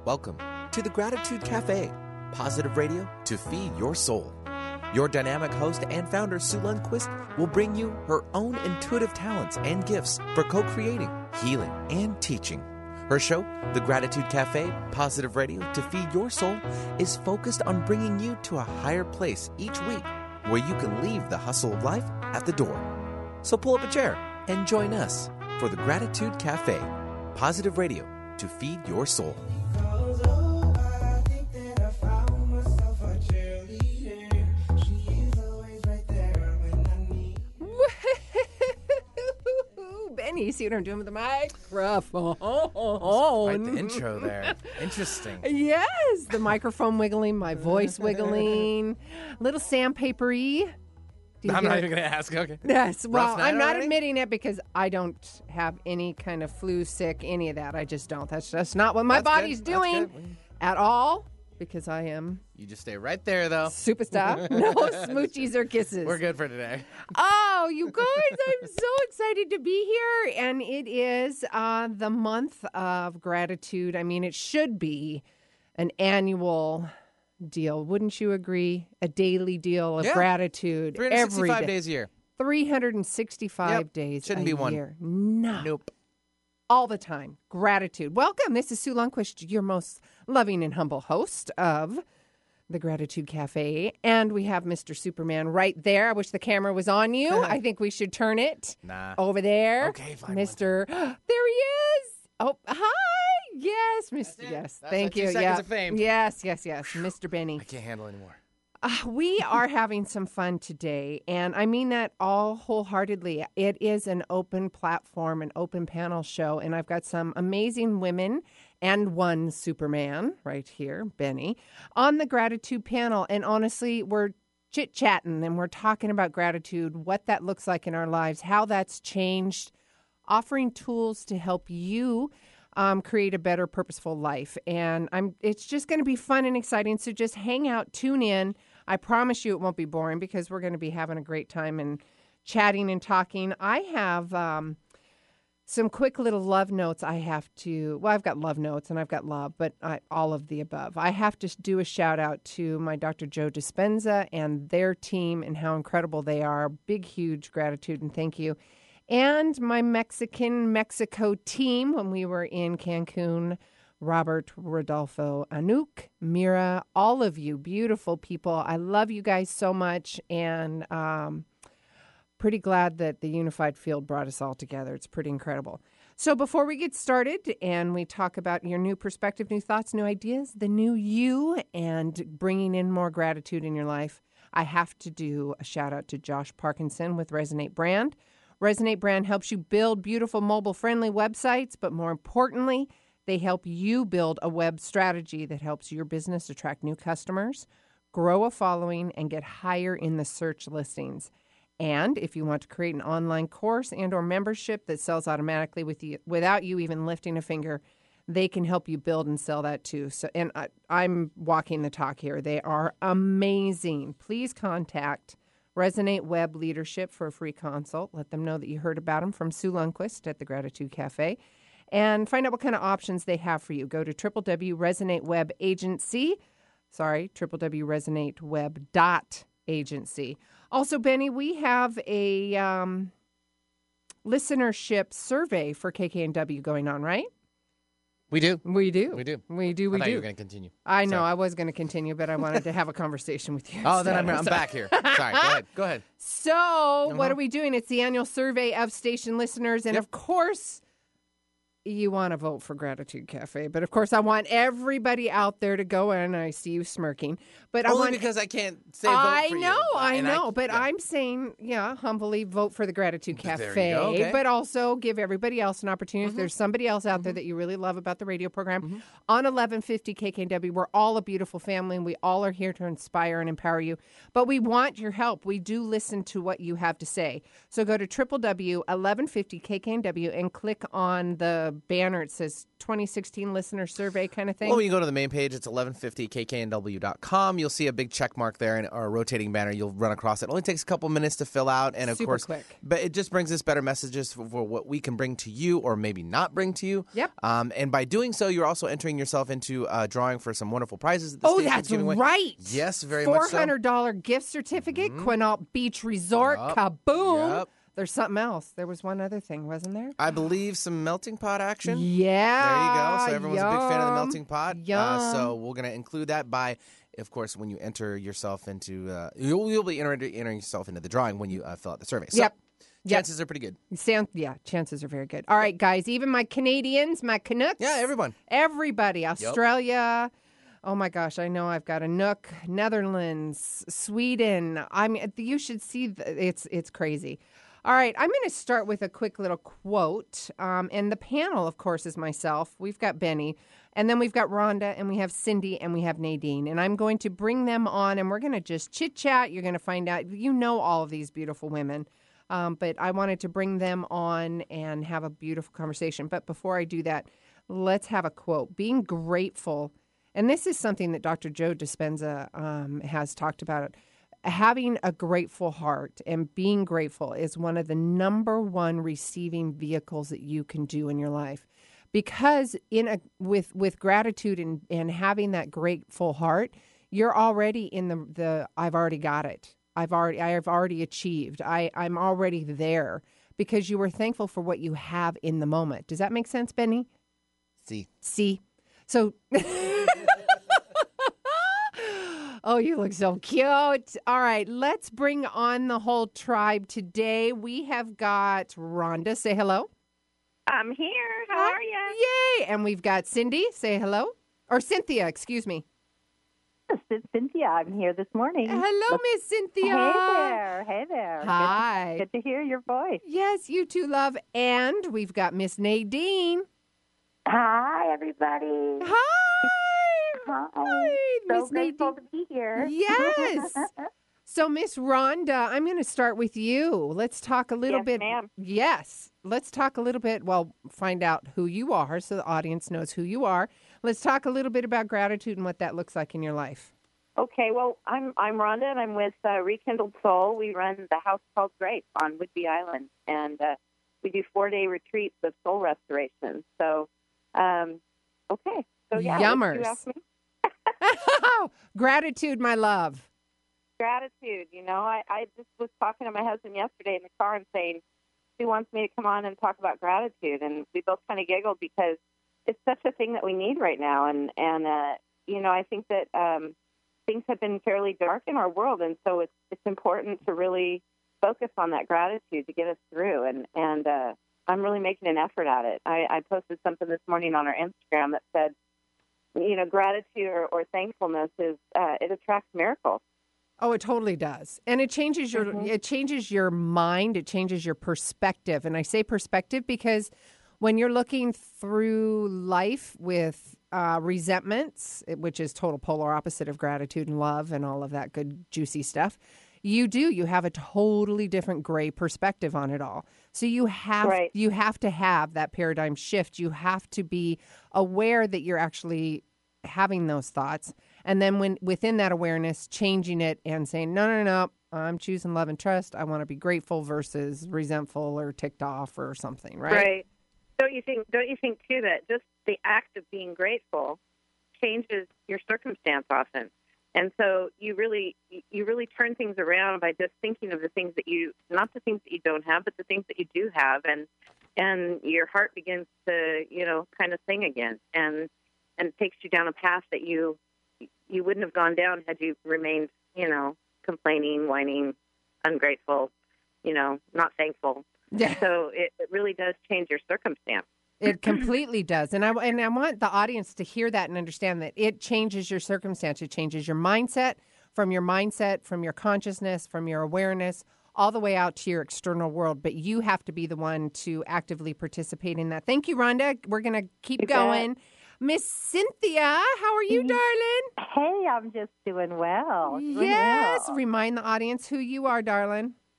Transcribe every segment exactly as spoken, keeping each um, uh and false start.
Welcome to the Gratitude Cafe, positive radio to feed your soul. Your dynamic host and founder, Sue Lundquist, will bring you her own intuitive talents and gifts for co-creating, healing, and teaching. Her show, The Gratitude Cafe, positive radio to feed your soul, is focused on bringing you to a higher place each week where you can leave the hustle of life at the door. So pull up a chair and join us for The Gratitude Cafe, positive radio to feed your soul. You see what I'm doing with the microphone? Quite the intro there. Interesting. Yes, the microphone wiggling, my voice wiggling, little sandpapery. I'm not even going to ask. Okay. Yes, well, Rough night I'm not already? admitting it because I don't have any kind of flu, sick, any of that. I just don't. That's just not what my That's body's good. That's doing good. at all because I am You just stay right there, though. superstar. No smoochies or kisses. We're good for today. Oh, you guys, I'm so excited to be here. And it is uh, the month of gratitude. I mean, it should be an annual deal. Wouldn't you agree? A daily deal of Yeah. gratitude three hundred sixty-five every day. days a year. three hundred sixty-five Yep. days Shouldn't a be one. year. No. Nope. All the time. Gratitude. Welcome. This is Sue Lundquist, your most loving and humble host of the Gratitude Cafe. And we have Mister Superman right there. I wish the camera was on you. I think we should turn it Nah. over there. Okay, fine. Mister There he is. Oh, hi. Yes, Mister Yes. That's Thank my two you. seconds yeah. of fame. Yes, yes, yes. Mister Benny. I can't handle anymore. Uh, we are having some fun today, and I mean that all wholeheartedly. It is an open platform, an open panel show, and I've got some amazing women and one Superman right here, Benny, on the gratitude panel. And honestly, we're chit-chatting, and we're talking about gratitude, what that looks like in our lives, how that's changed, offering tools to help you Um, create a better, purposeful life. And I'm. It's just going to be fun and exciting. So just hang out, tune in. I promise you it won't be boring because we're going to be having a great time and chatting and talking. I have um, some quick little love notes I have to, well, I've got love notes and I've got love, but I, all of the above. I have to do a shout out to my Doctor Joe Dispenza and their team and how incredible they are. Big, huge gratitude and thank you. And my Mexican Mexico team when we were in Cancun, Robert, Rodolfo, Anouk, Mira, all of you beautiful people. I love you guys so much and um, pretty glad that the Unified Field brought us all together. It's pretty incredible. So before we get started and we talk about your new perspective, new thoughts, new ideas, the new you, and bringing in more gratitude in your life, I have to do a shout out to Josh Parkinson with Resonate Brand. Resonate Brand helps you build beautiful mobile-friendly websites, but more importantly, they help you build a web strategy that helps your business attract new customers, grow a following, and get higher in the search listings. And if you want to create an online course and or membership that sells automatically with you, without you even lifting a finger, they can help you build and sell that too. So, and I, I'm walking the talk here. They are amazing. Please contact Resonate Web Leadership for a free consult. Let them know that you heard about them from Sue Lundquist at the Gratitude Cafe. And find out what kind of options they have for you. Go to w w w dot resonate web agency. Sorry, w w w dot resonate web dot agency. Also, Benny, we have a um, listenership survey for K K N W going on, right? We do. We do. We do. We do. We I thought do. you were going to continue. I know. Sorry. I was going to continue, but I wanted to have a conversation with you. Oh, then I'm, instead. I'm back here. Sorry. Go ahead. Go ahead. So, Uh-huh. what are we doing? It's the annual survey of station listeners. And Yep. of course, you want to vote for Gratitude Cafe. But of course, I want everybody out there to go in. I see you smirking. But I Only want. because I can't say vote I for you. know, I And know, but yeah. I'm saying, yeah, humbly vote for the Gratitude There you Cafe, go, okay. but also give everybody else an opportunity. Mm-hmm. If there's somebody else out there that you really love about the radio program, on eleven fifty K K N W, we're all a beautiful family, and we all are here to inspire and empower you. But we want your help. We do listen to what you have to say. So go to w w w dot eleven fifty K K N W and click on the banner. It says twenty sixteen listener survey kind of thing. Well, when you go to the main page, it's eleven fifty k k n w dot com. You'll see a big check mark there and or a rotating banner. You'll run across it. It only takes a couple minutes to fill out. And, of Super course, quick. But it just brings us better messages for, for what we can bring to you or maybe not bring to you. Yep. Um, and by doing so, you're also entering yourself into a drawing for some wonderful prizes that the Oh, station's that's giving away. right. Yes, very much so. four hundred dollars gift certificate, mm-hmm. Quinault Beach Resort, Yep. kaboom. Yep. There's something else. There was one other thing, wasn't there? I believe some melting pot action. Yeah. There you go. So everyone's yum, a big fan of the melting pot. Yum. Uh, so we're going to include that by, of course, when you enter yourself into, uh, you'll, you'll be enter, entering yourself into the drawing when you uh, fill out the survey. So yep. chances yep. are pretty good. Sound, yeah, chances are very good. All right, guys, even my Canadians, my Canucks. Yeah, everyone. Everybody. Australia. Yep. Oh, my gosh, I know I've got a Nook, Netherlands, Sweden. I mean, you should see, the, it's it's crazy. All right, I'm going to start with a quick little quote. Um, and the panel, of course, is myself. We've got Benny. And then we've got Rhonda, and we have Cindy, and we have Nadine. And I'm going to bring them on, and we're going to just chit-chat. You're going to find out. You know all of these beautiful women. Um, but I wanted to bring them on and have a beautiful conversation. But before I do that, let's have a quote. Being grateful. And this is something that Doctor Joe Dispenza um, has talked about. Having a grateful heart and being grateful is one of the number one receiving vehicles that you can do in your life. Because in a with with gratitude and, and having that grateful heart, you're already in the, the I've already got it. I've already I've already achieved. I, I'm already there because you were thankful for what you have in the moment. Does that make sense, Benny? See. See. So oh, you look so cute. All right, let's bring on the whole tribe today. We have got Rhonda. Say hello. I'm here. How Hi. are you? Yay. And we've got Cindy. Say hello. Or Cynthia, excuse me. Yes, it's Cynthia. I'm here this morning. Hello, Look- Miss Cynthia. Hey there. Hey there. Hi. Good to, good to hear your voice. Yes, you too, love. And we've got Miss Nadine. Hi, everybody. Hi. Hi. Hi, So Miss grateful Nadine. to be here. Yes. So, Miss Rhonda, I'm going to start with you. Let's talk a little Yes, bit. ma'am. Yes. Let's talk a little bit. Well, find out who you are so the audience knows who you are. Let's talk a little bit about gratitude and what that looks like in your life. Okay, well, I'm I'm Rhonda, and I'm with uh, Rekindled Soul. We run the House Called Grace on Whidbey Island, and uh, we do four-day retreats of soul restoration. So, um, okay. So, yeah. Yummers. You asked me? Gratitude, my love. Gratitude. You know, I, I just was talking to my husband yesterday in the car and saying he wants me to come on and talk about gratitude, and we both kind of giggled because it's such a thing that we need right now. And and uh, you know, I think that um, things have been fairly dark in our world, and so it's it's important to really focus on that gratitude to get us through. And and uh, I'm really making an effort at it. I, I posted something this morning on our Instagram that said, you know, gratitude or, or thankfulness is uh, it attracts miracles. Oh, it totally does. And it changes your Mm-hmm. it changes your mind, it changes your perspective. And I say perspective because when you're looking through life with uh, resentments, which is total polar opposite of gratitude and love and all of that good juicy stuff, you do you have a totally different gray perspective on it all. So you have Right. you have to have that paradigm shift. You have to be aware that you're actually having those thoughts. And then when within that awareness, changing it and saying, no, no, no, I'm choosing love and trust. I want to be grateful versus resentful or ticked off or something, right? Right. Don't you think? Don't you think too that just the act of being grateful changes your circumstance often, and so you really you really turn things around by just thinking of the things that you not the things that you don't have, but the things that you do have, and and your heart begins to you know kind of sing again, and and it takes you down a path that you you wouldn't have gone down had you remained you know complaining, whining, ungrateful, you know, not thankful. Yeah. So it, it really does change your circumstance. It completely does. And I, and I want the audience to hear that and understand that it changes your circumstance. It changes your mindset, from your mindset, from your consciousness, from your awareness, all the way out to your external world. But you have to be the one to actively participate in that. Thank you, Rhonda. We're going to keep You bet. going. Miss Cynthia, how are you, darling? Hey, I'm just doing well. Doing Yes. well. Remind the audience who you are, darling.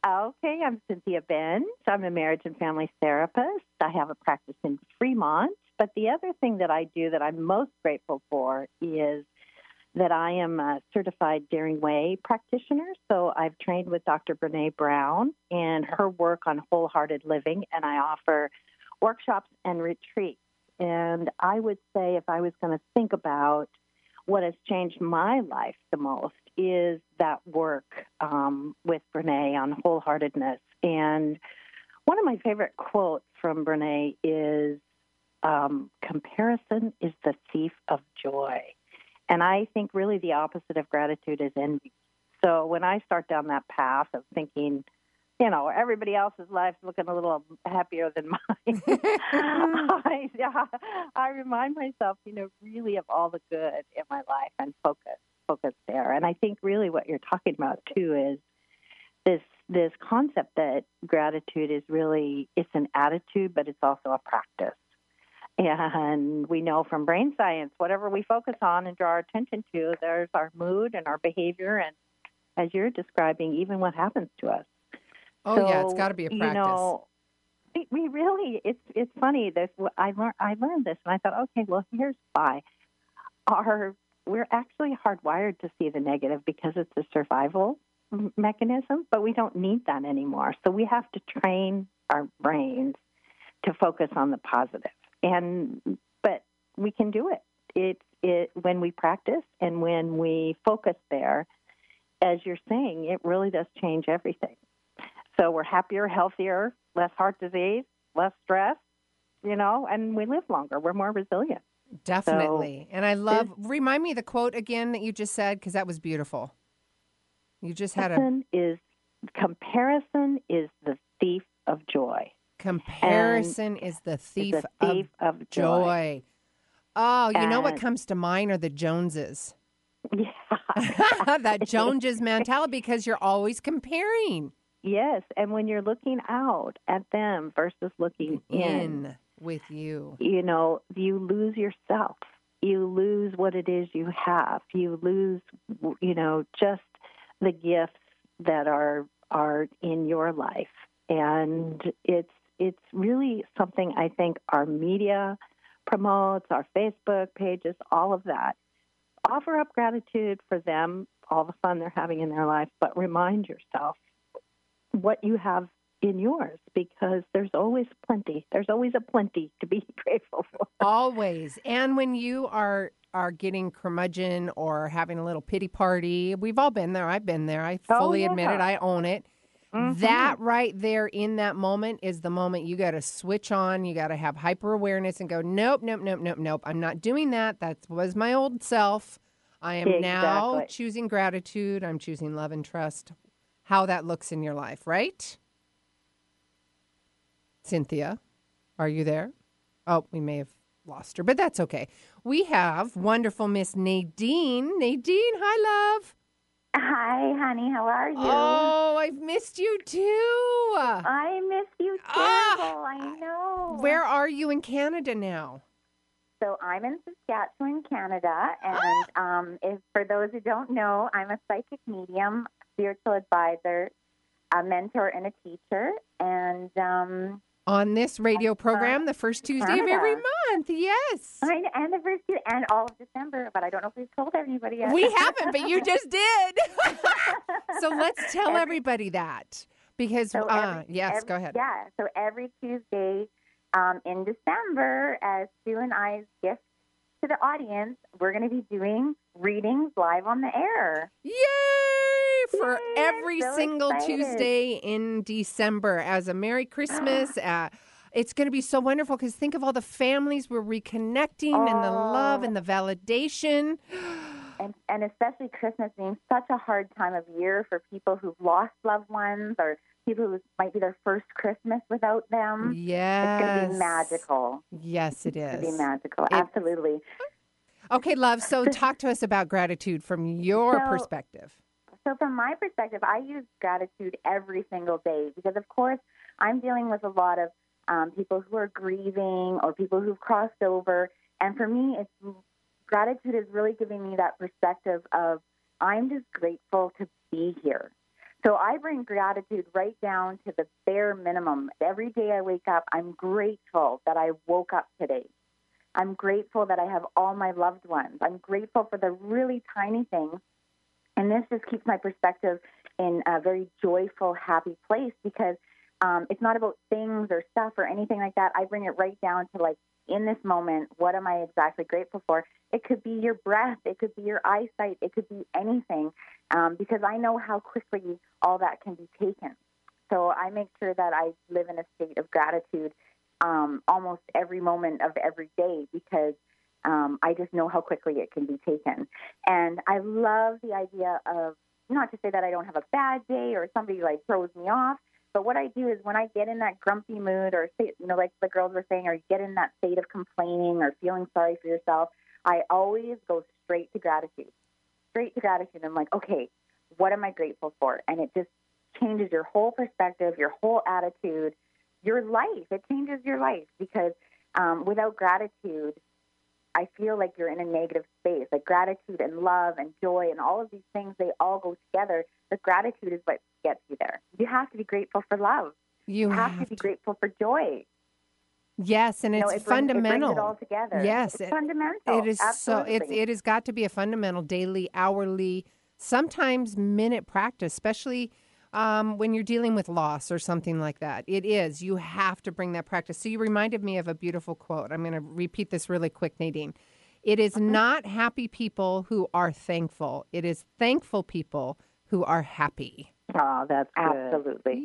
Okay, I'm Cynthia Benz. I'm a marriage and family therapist. I have a practice in Fremont. But the other thing that I do that I'm most grateful for is that I am a certified Daring Way practitioner. So I've trained with Doctor Brene Brown and her work on wholehearted living, and I offer workshops and retreats. And I would say if I was going to think about what has changed my life the most is that work um, with Brene on wholeheartedness. And one of my favorite quotes from Brene is, um, comparison is the thief of joy. And I think really the opposite of gratitude is envy. So when I start down that path of thinking, you know, everybody else's life's looking a little happier than mine, I, yeah, I remind myself, you know, really of all the good in my life and focus, focus there. And I think really what you're talking about, too, is this this concept that gratitude is really, it's an attitude, but it's also a practice. And we know from brain science, whatever we focus on and draw our attention to, there's our mood and our behavior, and as you're describing, even what happens to us. Oh, so, yeah, it's got to be a practice. You know, we, we really, it's it's funny. This I learned I learned this, and I thought, okay, well, here's why. Our we're actually hardwired to see the negative because it's a survival mechanism, but we don't need that anymore. So we have to train our brains to focus on the positive. And but we can do it. It it when we practice and when we focus there, as you're saying, it really does change everything. So we're happier, healthier, less heart disease, less stress, you know, and we live longer. We're more resilient. Definitely. So, and I love, remind me the quote again that you just said, because that was beautiful. You just had a... is Comparison is the thief of joy. Comparison is the thief, is the thief of, of joy. joy. Oh, you and, know what comes to mind are the Joneses. Yeah. That Joneses mentality, because you're always comparing. Yes, and when you're looking out at them versus looking in, in with you, you know, you lose yourself. You lose what it is you have. You lose, you know, just the gifts that are are in your life. And it's it's really something I think our media promotes, our Facebook pages, all of that. Offer up gratitude for them, all the fun they're having in their life, but remind yourself what you have in yours, because there's always plenty. There's always a plenty to be grateful for. Always. And when you are are getting curmudgeon or having a little pity party, we've all been there. I've been there. I fully oh, yeah. admit it. I own it. Mm-hmm. That right there in that moment is the moment you got to switch on. You got to have hyper awareness and go, nope, nope, nope, nope, nope. I'm not doing that. That was my old self. I am exactly. now choosing gratitude. I'm choosing love and trust. How that looks in your life, right? Cynthia, are you there? Oh, we may have lost her, but that's okay. We have wonderful Miss Nadine. Nadine, hi, love. Hi, honey. How are you? Oh, I've missed you too. I miss you too. Ah, I know. Where are you in Canada now? So I'm in Saskatchewan, Canada, and um, if for those who don't know, I'm a psychic medium, spiritual advisor, a mentor, and a teacher. And um, on this radio program, uh, the first Tuesday Canada. of every month, yes. I, and the first Tuesday, and all of December, but I don't know if we've told anybody yet. We haven't, but you just did. So let's tell every, everybody that. Because, so uh, every, yes, every, go ahead. Yeah, so every Tuesday um, in December, as Sue and I's gift to the audience, we're going to be doing readings live on the air. Yay! For Yay, every so single excited. Tuesday in December as a Merry Christmas. uh, it's going to be so wonderful because think of all the families we're reconnecting oh. and the love and the validation. And, and especially Christmas being such a hard time of year for people who've lost loved ones or people who might be their first Christmas without them. Yes. It's going to be magical. Yes, it is. It's going to be magical. It, Absolutely. Okay, love. So talk to us about gratitude from your so, perspective. So from my perspective, I use gratitude every single day because, of course, I'm dealing with a lot of um, people who are grieving or people who've crossed over. And for me, it's gratitude is really giving me that perspective of I'm just grateful to be here. So I bring gratitude right down to the bare minimum. Every day I wake up, I'm grateful that I woke up today. I'm grateful that I have all my loved ones. I'm grateful for the really tiny things. And this just keeps my perspective in a very joyful, happy place because um, it's not about things or stuff or anything like that. I bring it right down to, like, in this moment, what am I exactly grateful for? It could be your breath. It could be your eyesight. It could be anything um, because I know how quickly all that can be taken. So I make sure that I live in a state of gratitude um, almost every moment of every day because um, I just know how quickly it can be taken. And I love the idea of, not to say that I don't have a bad day or somebody like throws me off, but what I do is when I get in that grumpy mood or, say, you know, like the girls were saying, or you get in that state of complaining or feeling sorry for yourself, I always go straight to gratitude, straight to gratitude. I'm like, okay, what am I grateful for? And it just changes your whole perspective, your whole attitude, your life. It changes your life because um, without gratitude, I feel like you're in a negative space. Like gratitude and love and joy and all of these things, they all go together. But gratitude is what gets you there. You have to be grateful for love. You, you have, have to be to. grateful for joy. Yes, and it's you know, it brings, fundamental. It brings it all together. Yes, it's it, fundamental. It is Absolutely. so. It it has got to be a fundamental, daily, hourly, sometimes minute practice, especially um, when you're dealing with loss or something like that. It is. You have to bring that practice. So you reminded me of a beautiful quote. I'm going to repeat this really quick, Nadine. It is mm-hmm. not happy people who are thankful. It is thankful people who are happy. Oh, that's good. Absolutely.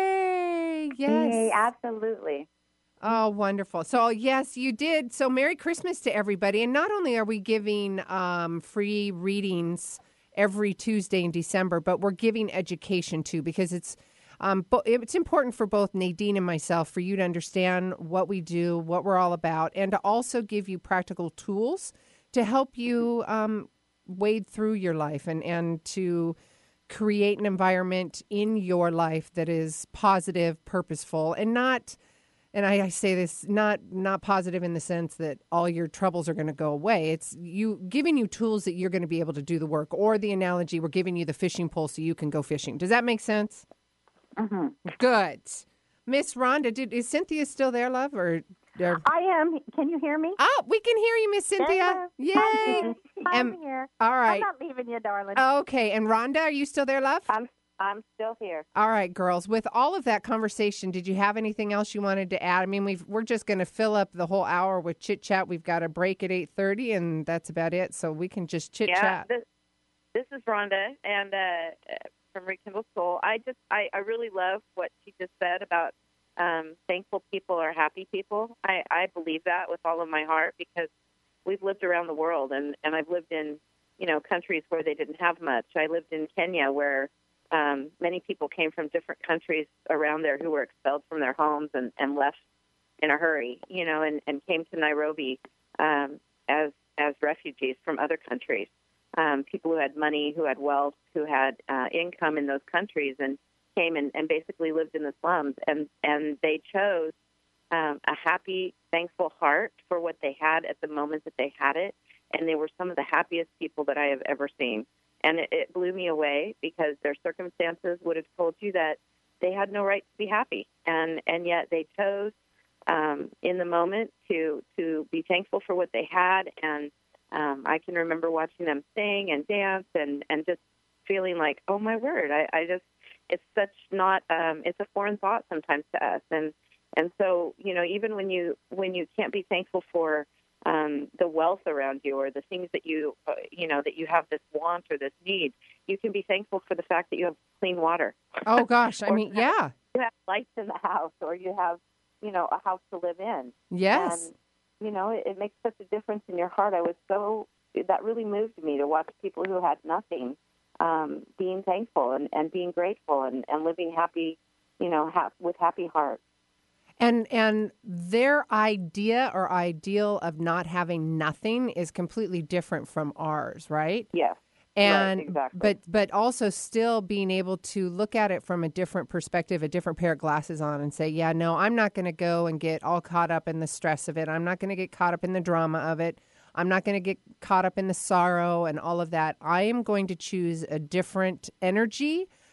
Yay! Yes. Yay, absolutely. Oh, wonderful. So, yes, you did. So, Merry Christmas to everybody. And not only are we giving um, free readings every Tuesday in December, but we're giving education too, because it's um, bo- it's important for both Nadine and myself for you to understand what we do, what we're all about, and to also give you practical tools to help you um, wade through your life and, and to create an environment in your life that is positive, purposeful, and not... And I, I say this not not positive in the sense that all your troubles are going to go away. It's you giving you tools that you're going to be able to do the work. Or the analogy, we're giving you the fishing pole so you can go fishing. Does that make sense? Mm-hmm. Good. Miss Rhonda, did, is Cynthia still there, love? Or, or I am. Can you hear me? Oh, we can hear you, Miss Cynthia. Yay! I'm, I'm And- here. All right. I'm not leaving you, darling. Okay. And Rhonda, are you still there, love? I'm I'm still here. All right, girls. With all of that conversation, did you have anything else you wanted to add? I mean, we've, we're just going to fill up the whole hour with chit chat. We've got a break at eight thirty, and that's about it. So we can just chit Yeah, chat. this, this is Rhonda, and uh, from Rekindle Soul. I just I, I really love what she just said about um, thankful people are happy people. I, I believe that with all of my heart because we've lived around the world, and, and I've lived in you know countries where they didn't have much. I lived in Kenya where Um, many people came from different countries around there who were expelled from their homes and, and left in a hurry, you know, and, and came to Nairobi um, as as refugees from other countries. Um, people who had money, who had wealth, who had uh, income in those countries, and came and, and basically lived in the slums. And, and they chose um, a happy, thankful heart for what they had at the moment that they had it. And they were some of the happiest people that I have ever seen. And it, it blew me away because their circumstances would have told you that they had no right to be happy. And, and yet they chose um, in the moment to, to be thankful for what they had. And um, I can remember watching them sing and dance and, and just feeling like, oh, my word, I, I just, it's such not, um, it's a foreign thought sometimes to us. And, and so, you know, even when you, when you can't be thankful for Um, the wealth around you or the things that you, uh, you know, that you have this want or this need, you can be thankful for the fact that you have clean water. Oh, gosh. I mean, you have, yeah. You have lights in the house or you have, you know, a house to live in. Yes. And, you know, it, it makes such a difference in your heart. I was so, that really moved me to watch people who had nothing um, being thankful and, and being grateful and, and living happy, you know, ha- with happy hearts. And and their idea or ideal of not having nothing is completely different from ours, right? Yes. And right, exactly. but but also still being able to look at it from a different perspective, a different pair of glasses on, and say, yeah, no, I'm not going to go and get all caught up in the stress of it. I'm not going to get caught up in the drama of it. I'm not going to get caught up in the sorrow and all of that. I am going to choose a different energy,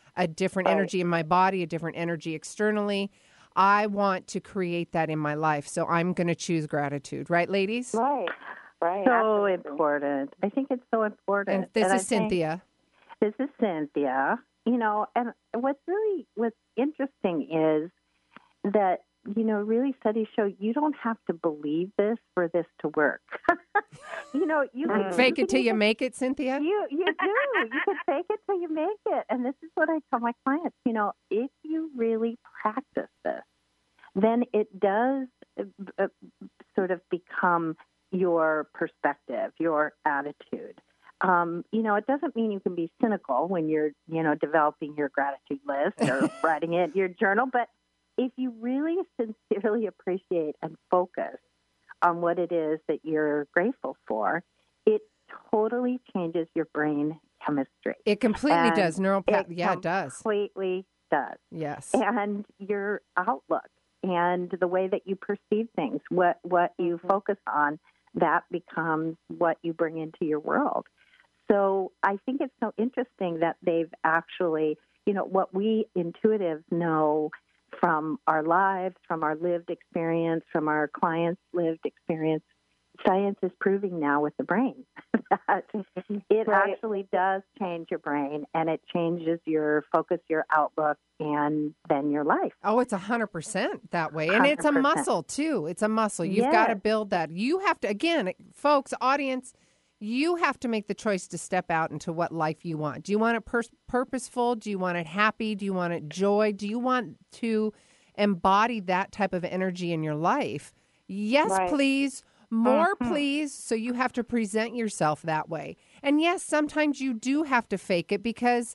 a different Right. energy in my body, a different energy externally. I want to create that in my life. So I'm going to choose gratitude. Right, ladies? Right. Right. So absolutely. important. I think it's so important. And this And I is think- Cynthia. This is Cynthia. You know, and what's really what's interesting is that, you know, really studies show you don't have to believe this for this to work. you know, you can Fake you it till can you even- make it, Cynthia? You you do. You can fake it till you make it. And this is what I tell my clients. You know, if you really practice this, then it does uh, sort of become your perspective, your attitude. Um, you know, it doesn't mean you can be cynical when you're, you know, developing your gratitude list or writing it in your journal. But if you really sincerely appreciate and focus on what it is that you're grateful for, it totally changes your brain chemistry. It completely And does. Neural path. It Yeah, it does. completely does. Yes. And your outlook and the way that you perceive things, what what you Mm-hmm. focus on, that becomes what you bring into your world. So I think it's so interesting that they've actually, you know, what we intuitives know from our lives, from our lived experience, from our clients' lived experience, science is proving now with the brain that it Right. actually does change your brain, and it changes your focus, your outlook, and then your life. Oh, it's one hundred percent that way. And it's a one hundred percent. muscle, too. It's a muscle. You've got to Yes. build that. You have to, again, folks, audience, you have to make the choice to step out into what life you want. Do you want it pur- purposeful? Do you want it happy? Do you want it joy? Do you want to embody that type of energy in your life? Yes, Right. please. More, Mhm. please. So you have to present yourself that way. And yes, sometimes you do have to fake it because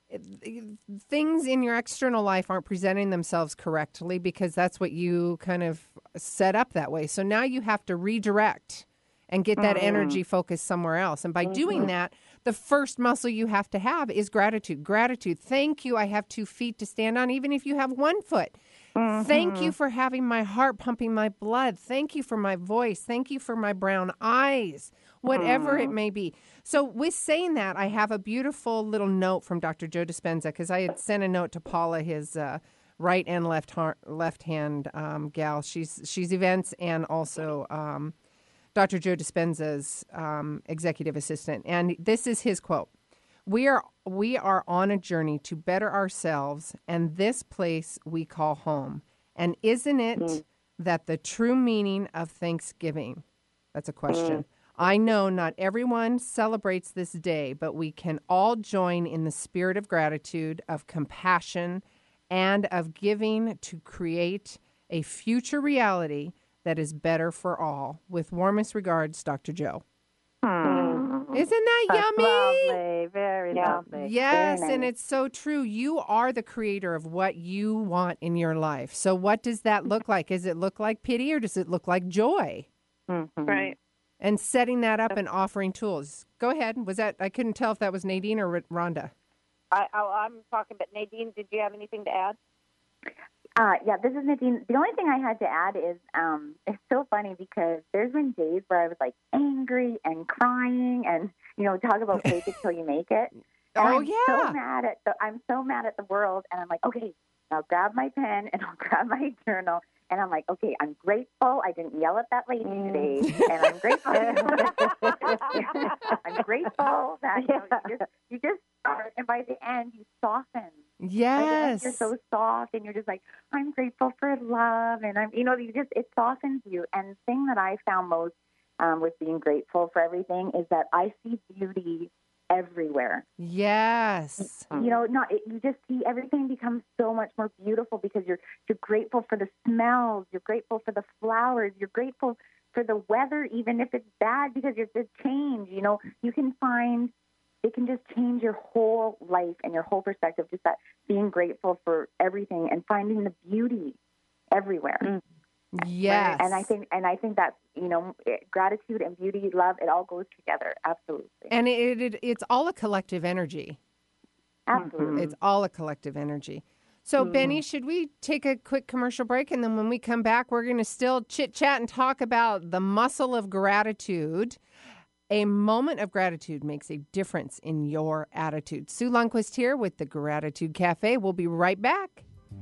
things in your external life aren't presenting themselves correctly because that's what you kind of set up that way. So now you have to redirect and get that energy focused somewhere else. And by doing that, the first muscle you have to have is gratitude. Gratitude. Thank you. I have two feet to stand on, even if you have one foot. Thank you for having my heart pumping my blood. Thank you for my voice. Thank you for my brown eyes, whatever it may be. So with saying that, I have a beautiful little note from Doctor Joe Dispenza because I had sent a note to Paula, his uh, right and left har- left hand um, gal. She's she's events and also um, Doctor Joe Dispenza's um, executive assistant. And this is his quote. We are we are on a journey to better ourselves and this place we call home. And isn't it mm. that the true meaning of Thanksgiving? That's a question. Mm. I know not everyone celebrates this day, but we can all join in the spirit of gratitude, of compassion, and of giving to create a future reality that is better for all. With warmest regards, Doctor Joe. Hmm. Isn't that That's yummy? lovely. Very Yeah. lovely. Yes, Very and nice. it's so true. You are the creator of what you want in your life. So what does that look like? Does it look like pity or does it look like joy? Mm-hmm. Right. And setting that up and offering tools. Go ahead. Was that, I couldn't tell if that was Nadine or Rhonda. I, I, I'm talking, but Nadine, did you have anything to add? Uh, yeah, this is Nadine. The only thing I had to add is um, it's so funny because there's been days where I was like angry and crying and, you know, talk about fake it till you make it. And Oh, I'm yeah. so mad at the, I'm so mad at the world. And I'm like, okay, I'll grab my pen and I'll grab my journal. And I'm like, okay, I'm grateful I didn't yell at that lady today. And I'm grateful. I'm grateful that you, know, you just, you just start, and by the end, you soften. Yes. You're so soft, and you're just like, I'm grateful for love, and I'm, you know, you just, it softens you. And the thing that I found most um, with being grateful for everything is that I see beauty everywhere. Yes. You know, not it, you just see everything becomes so much more beautiful because you're you're grateful for the smells, you're grateful for the flowers, you're grateful for the weather, even if it's bad because it's a change. You know, you can find. It can just change your whole life and your whole perspective, just that being grateful for everything and finding the beauty everywhere. Mm. Yes. And I think and I think that, you know, it, gratitude and beauty, love, it all goes together. Absolutely. And it, it it's all a collective energy. Absolutely. It's all a collective energy. So, mm. Benny, should we take a quick commercial break? And then when we come back, we're going to still chit-chat and talk about the muscle of gratitude. A moment of gratitude makes a difference in your attitude. Sue Lundquist here with the Gratitude Cafe. We'll be right back.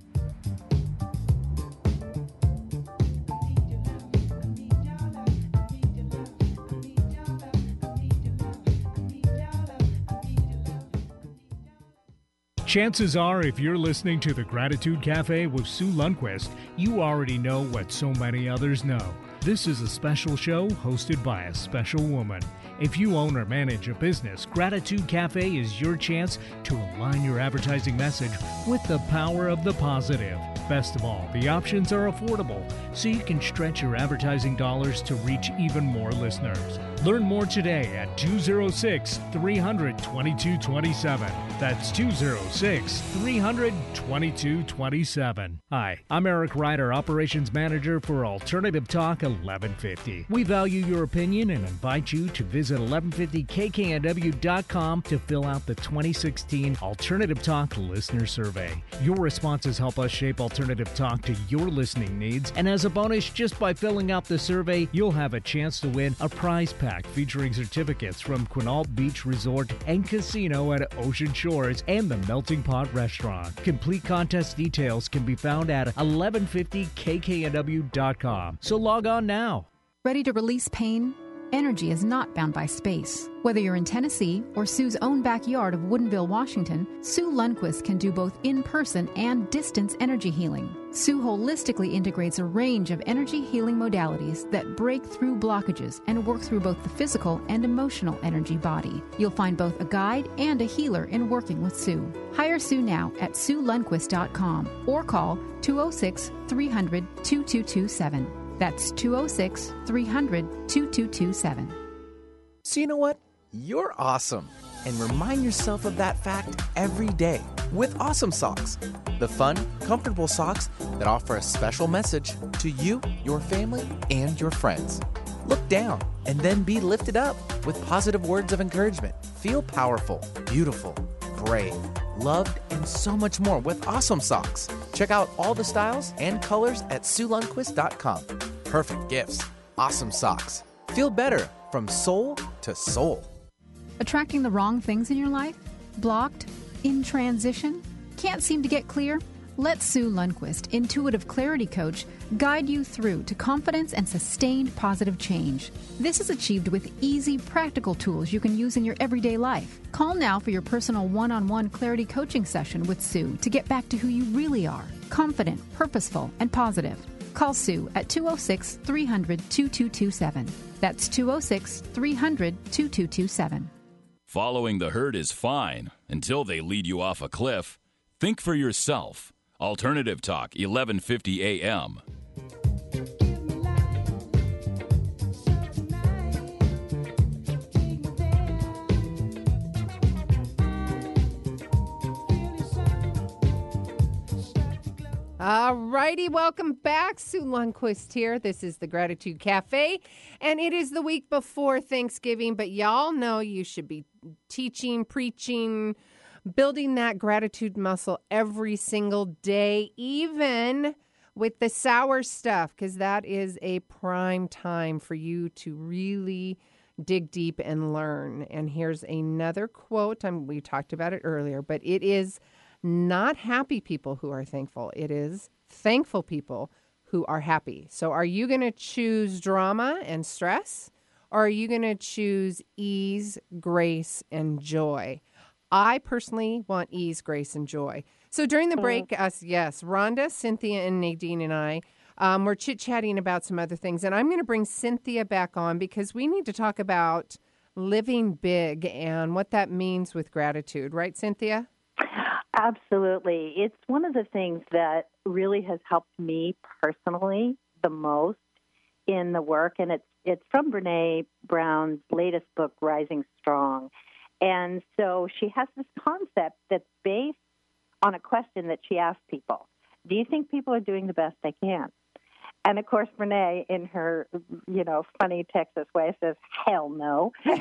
Chances are, if you're listening to the Gratitude Cafe with Sue Lundquist, you already know what so many others know. This is a special show hosted by a special woman. If you own or manage a business, Gratitude Cafe is your chance to align your advertising message with the power of the positive. Best of all, the options are affordable, so you can stretch your advertising dollars to reach even more listeners. Learn more today at two oh six, three hundred, twenty-two twenty-seven. That's two oh six, three hundred, twenty-two twenty-seven. Hi, I'm Eric Ryder, Operations Manager for Alternative Talk eleven fifty. We value your opinion and invite you to visit eleven fifty K K N W dot com to fill out the twenty sixteen Alternative Talk Listener Survey. Your responses help us shape Alternative Talk to your listening needs, and as a bonus, just by filling out the survey, you'll have a chance to win a prize pack featuring certificates from Quinault Beach Resort and Casino at Ocean Shores and the Melting Pot Restaurant. Complete contest details can be found at eleven fifty K K N W dot com. So log on now. Ready to release pain? Energy is not bound by space. Whether you're in Tennessee or Sue's own backyard of Woodinville, Washington, Sue Lundquist can do both in-person and distance energy healing. Sue holistically integrates a range of energy healing modalities that break through blockages and work through both the physical and emotional energy body. You'll find both a guide and a healer in working with Sue. Hire Sue now at Sue Lundquist dot com or call two oh six, three hundred, two two two seven. That's two oh six, three hundred, two two two seven. So you know what? You're awesome. And remind yourself of that fact every day with Awesome Socks. The fun, comfortable socks that offer a special message to you, your family, and your friends. Look down and then be lifted up with positive words of encouragement. Feel powerful, beautiful, brave, loved, and so much more with Awesome Socks. Check out all the styles and colors at Sue Lundquist dot com. Perfect gifts. Awesome Socks. Feel better from soul to soul. Attracting the wrong things in your life? Blocked? In transition? Can't seem to get clear? Let Sue Lundquist, Intuitive Clarity Coach, guide you through to confidence and sustained positive change. This is achieved with easy, practical tools you can use in your everyday life. Call now for your personal one-on-one clarity coaching session with Sue to get back to who you really are, confident, purposeful, and positive. Call Sue at two oh six, three hundred, two two two seven. That's two oh six, three hundred, two two two seven. Following the herd is fine until they lead you off a cliff. Think for yourself. Alternative Talk, eleven fifty A M. All righty, welcome back. Sue Lundquist here. This is the Gratitude Cafe, and it is the week before Thanksgiving, but y'all know you should be teaching, preaching, building that gratitude muscle every single day, even with the sour stuff, because that is a prime time for you to really dig deep and learn. And here's another quote. I'm, we talked about it earlier, but it is not happy people who are thankful. It is thankful people who are happy. So are you going to choose drama and stress, or are you going to choose ease, grace, and joy? I personally want ease, grace, and joy. So during the break, us, yes, Rhonda, Cynthia, and Nadine and I, um, we're chit-chatting about some other things. And I'm going to bring Cynthia back on because we need to talk about living big and what that means with gratitude. Right, Cynthia? Absolutely. It's one of the things that really has helped me personally the most in the work, and it's it's from Brene Brown's latest book, Rising Strong. And so she has this concept that's based on a question that she asked people. Do you think people are doing the best they can? And, of course, Brene, in her, you know, funny Texas way, says, hell no. but,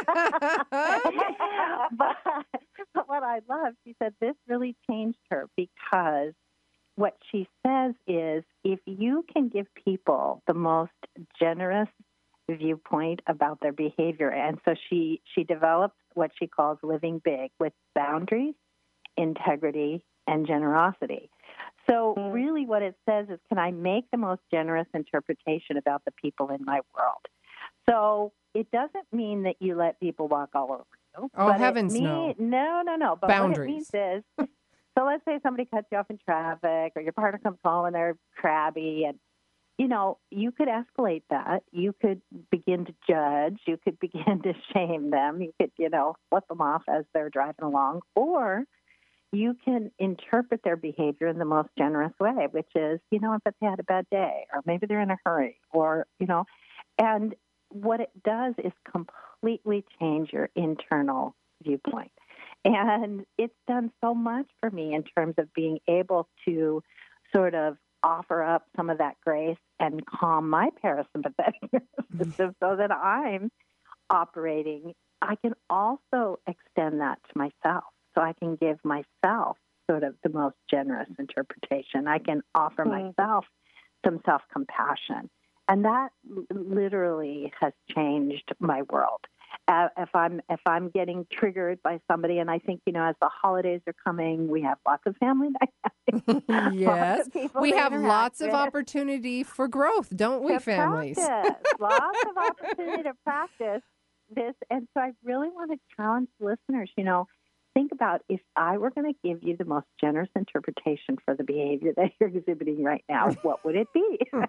but what I love, she said this really changed her because what she says is if you can give people the most generous viewpoint about their behavior. And so she, she developed what she calls living big with boundaries, integrity, and generosity. So really what it says is, can I make the most generous interpretation about the people in my world? So it doesn't mean that you let people walk all over you. Oh, heavens mean, no. No, no, no. But Boundaries. what it means is, so let's say somebody cuts you off in traffic, or your partner comes home and they're crabby, and, you know, you could escalate that. You could begin to judge. You could begin to shame them. You could, you know, flip them off as they're driving along. Or you can interpret their behavior in the most generous way, which is, you know, if they had a bad day, or maybe they're in a hurry, or, you know, and what it does is completely change your internal viewpoint. And it's done so much for me in terms of being able to sort of offer up some of that grace and calm my parasympathetic system so that I'm operating. I can also extend that to myself. So I can give myself sort of the most generous interpretation. I can offer mm-hmm. myself some self-compassion. And that literally has changed my world. Uh, if I'm if I'm getting triggered by somebody, and I think, you know, as the holidays are coming, we have lots of family dynamics. Yes, we have lots with. of opportunity for growth, don't we, to families? Practice. Lots of opportunity to practice this. And so I really want to challenge listeners, you know, think about, if I were going to give you the most generous interpretation for the behavior that you're exhibiting right now, what would it be? you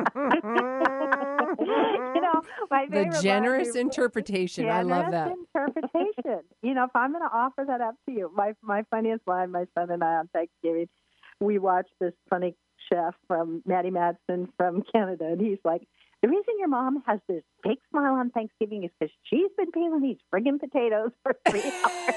know, my the generous interpretation. Generous I love that. interpretation. You know, if I'm going to offer that up to you, my my funniest line, my son and I on Thanksgiving, we watched this funny chef from Maddie Madsen from Canada, and he's like, the reason your mom has this big smile on Thanksgiving is because she's been peeling these friggin' potatoes for three hours.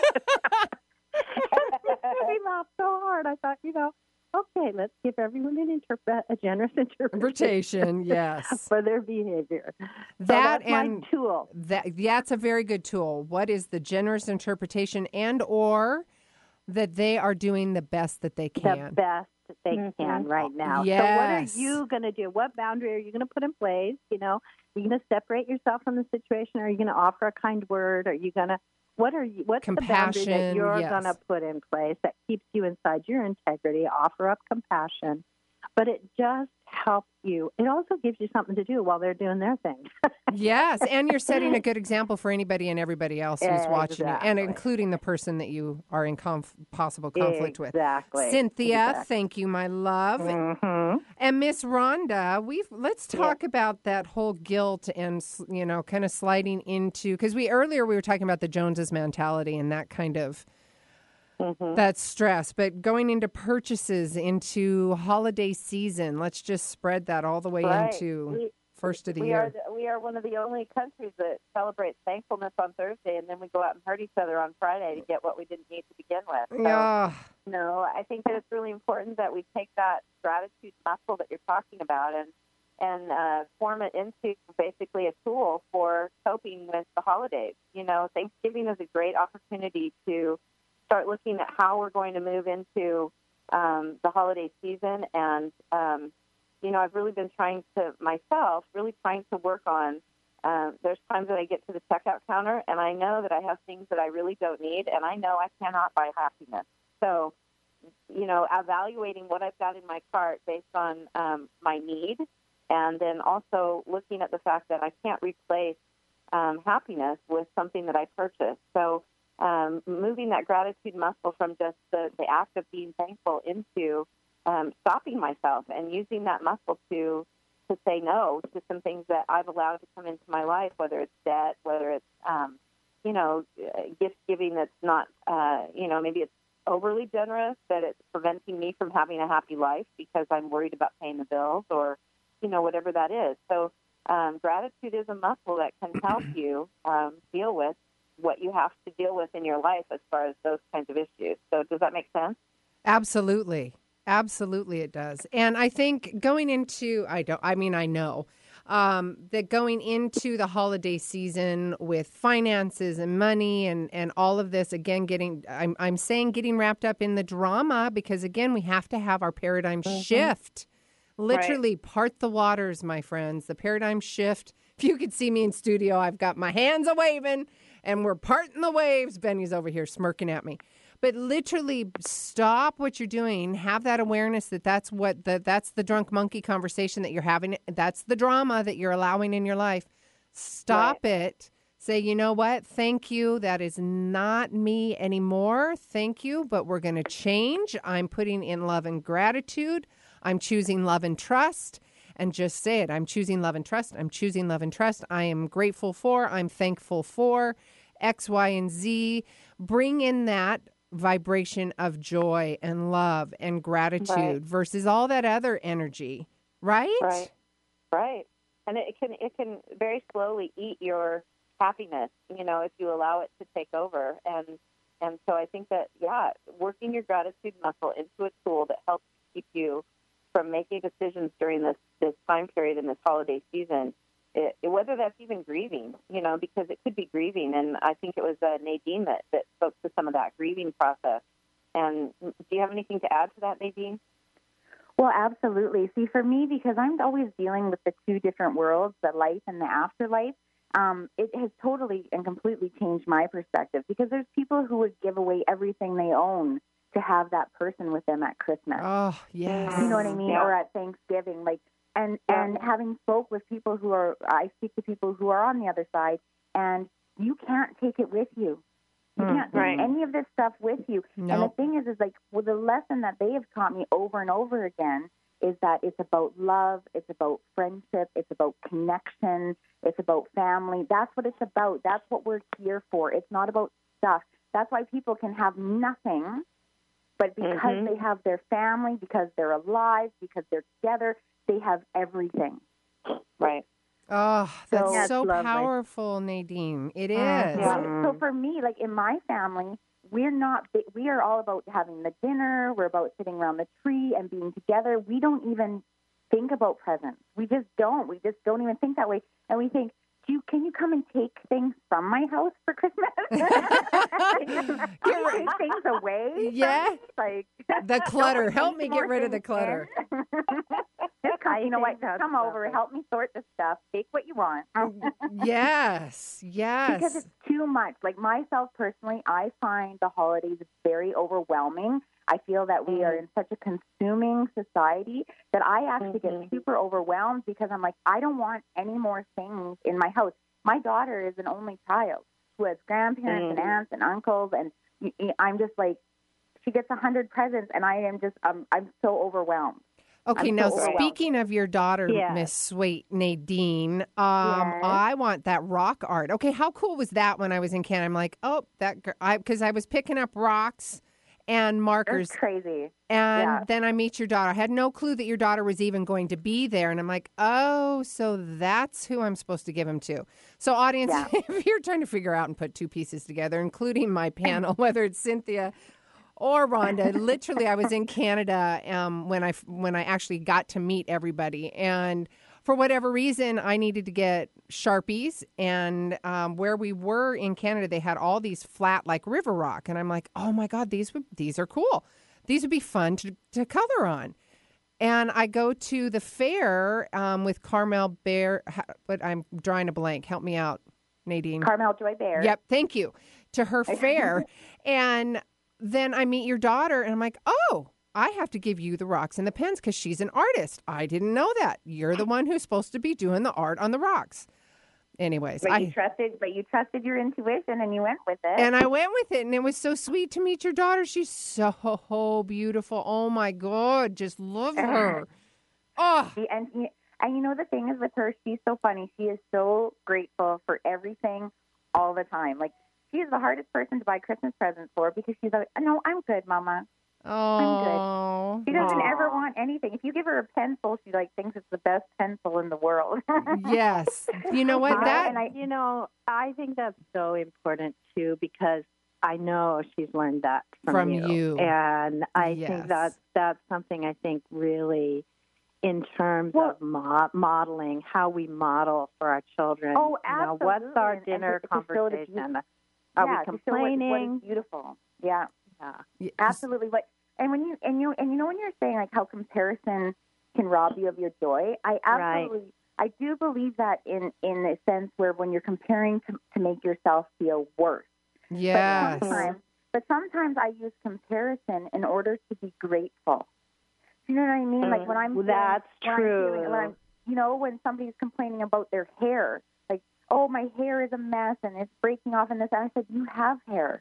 We laughed so hard. I thought, you know, okay, let's give everyone an interpret a generous interpretation. Yes, for their behavior. That so that's and my tool. That that's a very good tool. What is the generous interpretation, and or that they are doing the best that they can. The best that they mm-hmm. can right now. Yes. So what are you going to do? What boundary are you going to put in place? You know, are you going to separate yourself from the situation? Are you going to offer a kind word? Are you going to, what are you, what's the boundary that you're yes. going to put in place that keeps you inside your integrity? Offer up compassion. But it just helps you. It also gives you something to do while they're doing their thing. Yes, and you're setting a good example for anybody and everybody else who's exactly. watching you, and including the person that you are in conf- possible conflict exactly. with. Cynthia, exactly. thank you, my love. Mm-hmm. And Miss Rhonda, we've let's talk yes. about that whole guilt and, you know, kind of sliding into, because we earlier we were talking about the Joneses mentality and that kind of Mm-hmm. That's stress. But going into purchases, into holiday season, let's just spread that all the way right. into we, first of the we year. Are the, we are one of the only countries that celebrates thankfulness on Thursday, and then we go out and hurt each other on Friday to get what we didn't need to begin with. So, yeah. no, I think that it's really important that we take that gratitude muscle that you're talking about and and uh, form it into basically a tool for coping with the holidays. You know, Thanksgiving is a great opportunity to start looking at how we're going to move into um, the holiday season. And, um, you know, I've really been trying to, myself, really trying to work on, uh, there's times that I get to the checkout counter and I know that I have things that I really don't need, and I know I cannot buy happiness. So, you know, evaluating what I've got in my cart based on um, my need, and then also looking at the fact that I can't replace um, happiness with something that I purchased. So, Um, moving that gratitude muscle from just the, the act of being thankful into um, stopping myself and using that muscle to to say no to some things that I've allowed to come into my life, whether it's debt, whether it's, um, you know, gift giving that's not, uh, you know, maybe it's overly generous, that it's preventing me from having a happy life because I'm worried about paying the bills, or, you know, whatever that is. So um, gratitude is a muscle that can help you um, deal with what you have to deal with in your life as far as those kinds of issues. So does that make sense? Absolutely. Absolutely it does. And I think going into, I don't, I mean, I know um, that going into the holiday season with finances and money and, and all of this, again, getting, I'm, I'm saying getting wrapped up in the drama because, again, we have to have our paradigm mm-hmm. shift. Literally right. part the waters, my friends. The paradigm shift if you could see me in studio, I've got my hands a-waving, and we're parting the waves. Benny's over here smirking at me. But literally stop what you're doing. Have that awareness that that's what the, that's the drunk monkey conversation that you're having. That's the drama that you're allowing in your life. Stop right. it. Say, you know what? Thank you. That is not me anymore. Thank you. But we're going to change. I'm putting in love and gratitude. I'm choosing love and trust. And just say it. I'm choosing love and trust. I'm choosing love and trust. I am grateful for. I'm thankful for X, Y, and Z. Bring in that vibration of joy and love and gratitude right. versus all that other energy, right? Right, right. And it can it can very slowly eat your happiness, you know, if you allow it to take over. And and so I think that, yeah, working your gratitude muscle into a tool that helps keep you from making decisions during this, this time period in this holiday season, It, whether that's even grieving, you know, because it could be grieving. And I think it was uh, Nadine that, that spoke to some of that grieving process. And do you have anything to add to that, Nadine? Well, absolutely. See, for me, because I'm always dealing with the two different worlds, the life and the afterlife, um, it has totally and completely changed my perspective, because there's people who would give away everything they own to have that person with them at Christmas. Oh, yes. You know what I mean? Yeah. Or at Thanksgiving. Like, And and having spoke with people who are, I speak to people who are on the other side, and you can't take it with you. You mm, can't take right. any of this stuff with you. Nope. And the thing is, is like, well, the lesson that they have taught me over and over again is that it's about love, it's about friendship, it's about connection, it's about family. That's what it's about. That's what we're here for. It's not about stuff. That's why people can have nothing, but because mm-hmm. they have their family, because they're alive, because they're together, they have everything. Right. Oh, that's So- so That's lovely. powerful, Nadine. It is. Right? Mm. So for me, like in my family, we're not, bi- we are all about having the dinner. We're about sitting around the tree and being together. We don't even think about presents. We just don't. We just don't even think that way. And we think, do you, can you come and take things from my house for Christmas? Can you take things away? Yeah. from me? Like The clutter. don't Help take me more get rid of the things clutter. in. Just come, you know what? think that's Come over, lovely. help me sort the stuff. Take what you want. Yes. Yes. Because it's too much. Like myself personally, I find the holidays very overwhelming. I feel that we are in such a consuming society that I actually Mhm. get super overwhelmed, because I'm like, I don't want any more things in my house. My daughter is an only child who has grandparents and Mhm. aunts and uncles, and y- y- I'm just like, she gets a hundred presents, and I am just, um, I'm so overwhelmed. Okay, I'm now so overwhelmed. speaking of your daughter, Yes. Miss Sweet Nadine, um, Yes. I want that rock art. Okay, how cool was that when I was in Canada? I'm like, oh, that girl, I because I was picking up rocks and markers, It's crazy. and yeah. then I meet your daughter. I had no clue that your daughter was even going to be there, and I'm like, oh, so that's who I'm supposed to give him to. So, audience, Yeah. if you're trying to figure out and put two pieces together, including my panel, whether it's Cynthia or Rhonda, literally, I was in Canada um, when I when I actually got to meet everybody, and for whatever reason, I needed to get Sharpies, and um, where we were in Canada, they had all these flat like river rock, and I'm like, oh my god, these would these are cool, these would be fun to to color on. And I go to the fair um, with Carmel Bear, but I'm drawing a blank. Help me out, Nadine. Carmel Joy Bear. Yep, thank you. To her fair, and then I meet your daughter, and I'm like, oh, I have to give you the rocks and the pens because she's an artist. I didn't know that. You're the one who's supposed to be doing the art on the rocks. Anyways, But I you trusted, but you trusted your intuition, and you went with it. and I went with it, and it was so sweet to meet your daughter. She's so beautiful. Oh my God, just love her. Oh, And and you know the thing is with her, she's so funny. She is so grateful for everything all the time. Like, she is the hardest person to buy Christmas presents for, because she's like, no, I'm good, Mama. oh, She doesn't Aw. ever want anything. If you give her a pencil, she like thinks it's the best pencil in the world. yes. You know what? I- That and I, you know, I think that's so important too, because I know she's learned that from, From you. you. and I Yes. think that's that's something I think really, in terms Well- of mo- modeling, how we model for our children. Oh, You know, what's our absolutely. And dinner to- to show the conversation? beauty- Are yeah, we to show what- complaining? What is beautiful. Yeah. Yeah. Yes. Absolutely. But and when you and you and you know when you're saying like how comparison can rob you of your joy, I absolutely I do believe that in, in the sense where when you're comparing to, to make yourself feel worse. Yes. But sometimes, but sometimes I use comparison in order to be grateful. Do you know what I mean? Like when I'm feeling, That's when true. I'm feeling, when I'm, you know, when somebody's complaining about their hair, like, oh, my hair is a mess and it's breaking off in this. I said, you have hair.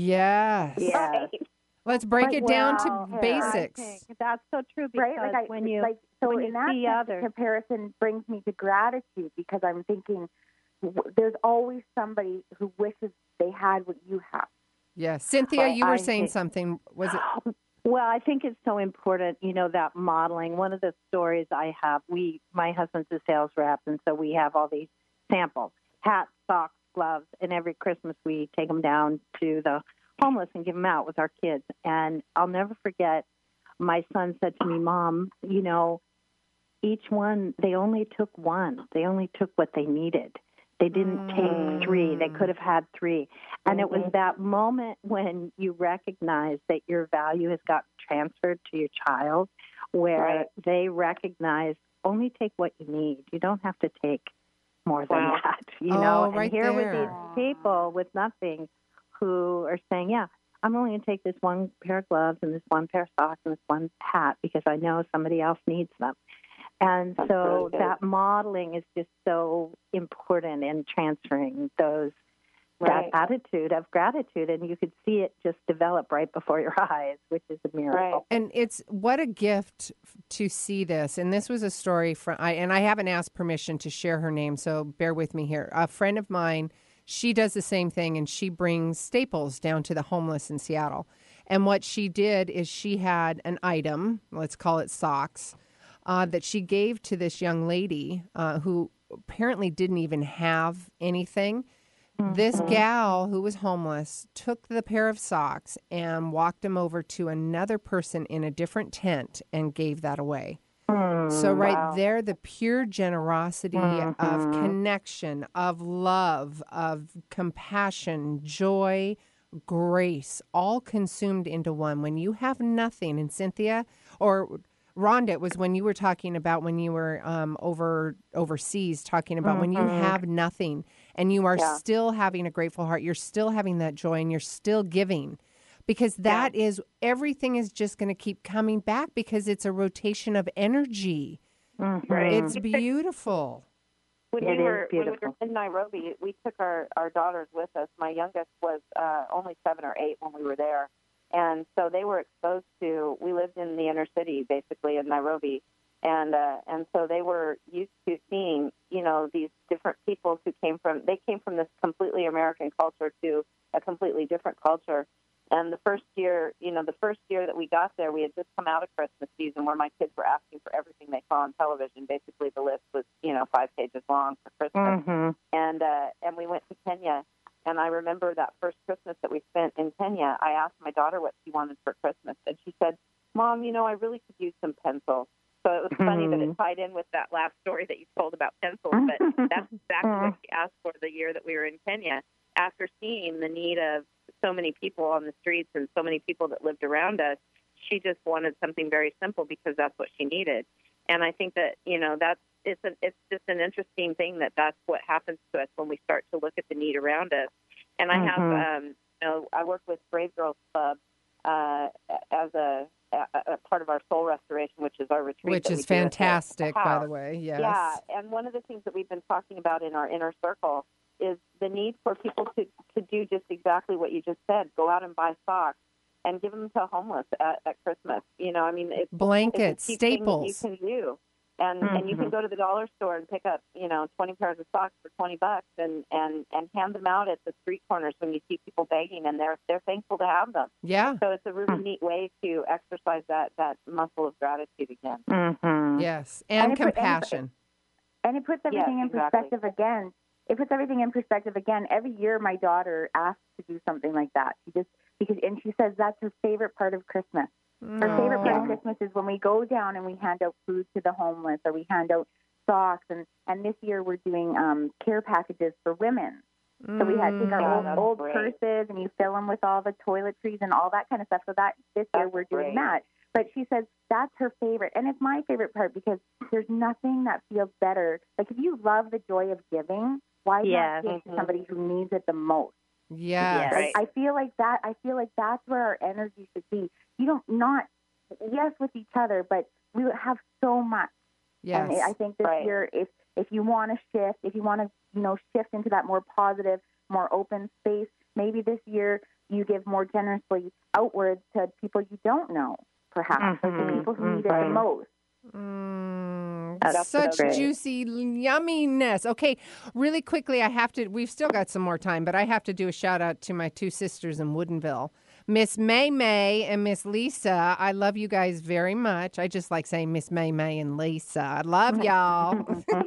Yes. Yeah. Let's break Right, it down well, to hair. basics. I think that's so true because Right? Like I, when you like, so when in you that see sense, others, the comparison brings me to gratitude because I'm thinking w- there's always somebody who wishes they had what you have. Yes. Cynthia, Right, you were I saying think- something. Was it? Well, I think it's so important, you know, that modeling. One of the stories I have, we, my husband's a sales rep, and so we have all these samples, hats, socks, gloves, and every Christmas we take them down to the homeless and give them out with our kids. And I'll never forget, my son said to me, Mom, you know, each one, they only took one. They only took what they needed. They didn't take three. They could have had three. And it was that moment when you recognize that your value has gotten transferred to your child, where Right. they recognize only take what you need. You don't have to take more than Wow. that. You Oh, know, right and here there. with these people with nothing who are saying, yeah, I'm only going to take this one pair of gloves and this one pair of socks and this one hat because I know somebody else needs them. And That's so really good. that modeling is just so important in transferring those Right. that attitude of gratitude, and you could see it just develop right before your eyes, which is a miracle. Right. And it's what a gift f- to see this. And this was a story from, I, and I haven't asked permission to share her name, so bear with me here. A friend of mine, she does the same thing, and she brings staples down to the homeless in Seattle. And what she did is she had an item, let's call it socks, uh, that she gave to this young lady uh, who apparently didn't even have anything. This gal who was homeless took the pair of socks and walked them over to another person in a different tent and gave that away. So right wow. there, the pure generosity of connection, of love, of compassion, joy, grace, all consumed into one. When you have nothing, and Cynthia, or Rhonda, it was when you were talking about when you were um, over overseas, talking about when you have nothing and you are Yeah. still having a grateful heart, you're still having that joy and you're still giving. Because that is, everything is just going to keep coming back because it's a rotation of energy. Right. It's beautiful. When It we is were when we beautiful. were in Nairobi, we took our, our daughters with us. My youngest was uh, only seven or eight when we were there, and so they were exposed to. We lived in the inner city, basically in Nairobi, and uh, and so they were used to seeing, you know, these different peoples who came from. They came from this completely American culture to a completely different culture. And the first year, you know, the first year that we got there, we had just come out of Christmas season where my kids were asking for everything they saw on television. Basically, the list was, you know, five pages long for Christmas. Mm-hmm. And uh, and we went to Kenya. And I remember that first Christmas that we spent in Kenya, I asked my daughter what she wanted for Christmas. And she said, Mom, you know, I really could use some pencils. So it was funny that it tied in with that last story that you told about pencils. But that's exactly what she asked for the year that we were in Kenya. After seeing the need of so many people on the streets and so many people that lived around us, she just wanted something very simple because that's what she needed. And I think that, you know, that's it's an, it's just an interesting thing that that's what happens to us when we start to look at the need around us. And I have, um, you know, I work with Brave Girls Club uh, as a, a, a part of our soul restoration, which is our retreat. Which that is we do at the- fantastic, the by house. the way. Yes. Yeah, and one of the things that we've been talking about in our inner circle is the need for people to, to do just exactly what you just said, go out and buy socks and give them to homeless at, at Christmas. You know, I mean, it's, Blankets, it's a cheap thing that staples. you can do. And Mm-hmm. and you can go to the dollar store and pick up, you know, twenty pairs of socks for twenty bucks and, and, and hand them out at the street corners when you see people begging, and they're they're thankful to have them. Yeah. So it's a really neat way to exercise that, that muscle of gratitude again. Mm-hmm. Yes. And, And it put- and it- compassion. And it puts everything Yes, in exactly. perspective again. It puts everything in perspective again. Every year, my daughter asks to do something like that. She just because, and she says that's her favorite part of Christmas. Her favorite part of Christmas is when we go down and we hand out food to the homeless, or we hand out socks. And, and this year we're doing um, care packages for women. So we had to take Yeah, our that's old, old great. purses and you fill them with all the toiletries and all that kind of stuff. So that this year That's we're doing great. that. But she says that's her favorite. And it's my favorite part because there's nothing that feels better. Like, if you love the joy of giving, why Yes. not give to somebody who needs it the most? Yes. Right. I feel like that. I feel like that's where our energy should be. You don't not yes with each other, but we have so much. Yes. And I think this Right. year, if if you want to shift, if you want to, you know, shift into that more positive, more open space, maybe this year you give more generously outwards to people you don't know, perhaps, like the Mhm. people who need it the Mhm. most. Mm, That's such so great. juicy yumminess. Okay, really quickly, I have to, we've still got some more time, but I have to do a shout out to my two sisters in Woodinville, Miss May May and Miss Lisa. I love you guys very much. I just like saying Miss May May and Lisa. I love y'all.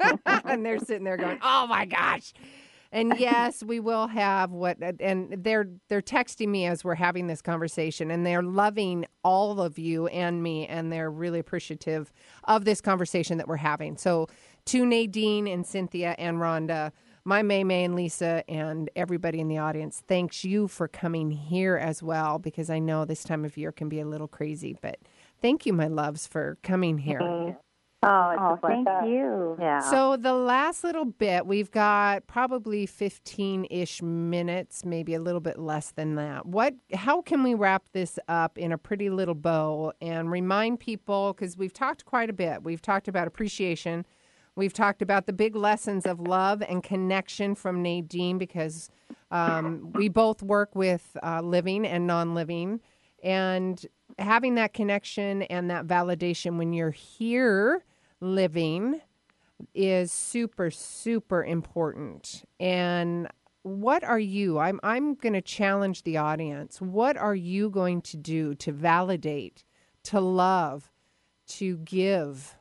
And they're sitting there going, oh my gosh. And yes, we will have what, and they're they're texting me as we're having this conversation, and they're loving all of you and me, and they're really appreciative of this conversation that we're having. So to Nadine and Cynthia and Rhonda, my May May and Lisa, and everybody in the audience, thanks you for coming here as well, because I know this time of year can be a little crazy, but thank you, my loves, for coming here. Mm-hmm. Oh, it's Oh, a pleasure. thank you. Yeah. So the last little bit, we've got probably fifteen-ish minutes, maybe a little bit less than that. What? How can we wrap this up in a pretty little bow and remind people, because we've talked quite a bit. We've talked about appreciation. We've talked about the big lessons of love and connection from Nadine, because um, we both work with uh, living and non-living. And having that connection and that validation when you're here living is super, super important. And what are you? I'm I'm going to challenge the audience. What are you going to do to validate, to love, to give